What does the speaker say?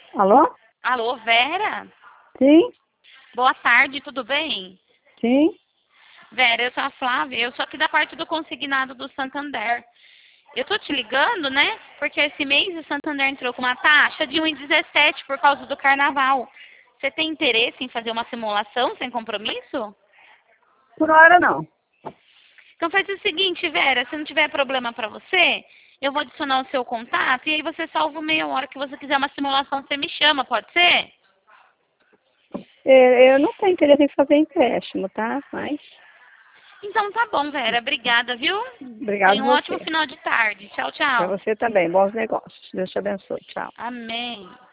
Alô? Alô, Vera? Sim? Boa tarde, tudo bem? Sim? Vera, eu sou a Flávia, eu sou aqui da parte do consignado do Santander. Eu tô te ligando, né? Porque esse mês o Santander entrou com uma taxa de 1,17 por causa do carnaval. Você tem interesse em fazer uma simulação sem compromisso? Por hora não. Então faz o seguinte, Vera, se não tiver problema pra você, eu vou adicionar o seu contato e aí você salva meia hora que você quiser uma simulação, você me chama, pode ser? Eu não tenho interesse em fazer empréstimo, tá? Mas, Então tá bom, Vera. Obrigada, viu? obrigado Tenha um ótimo você. final de tarde. Tchau, Para tchau. você também. Bons negócios. Deus te abençoe. Tchau. Amém.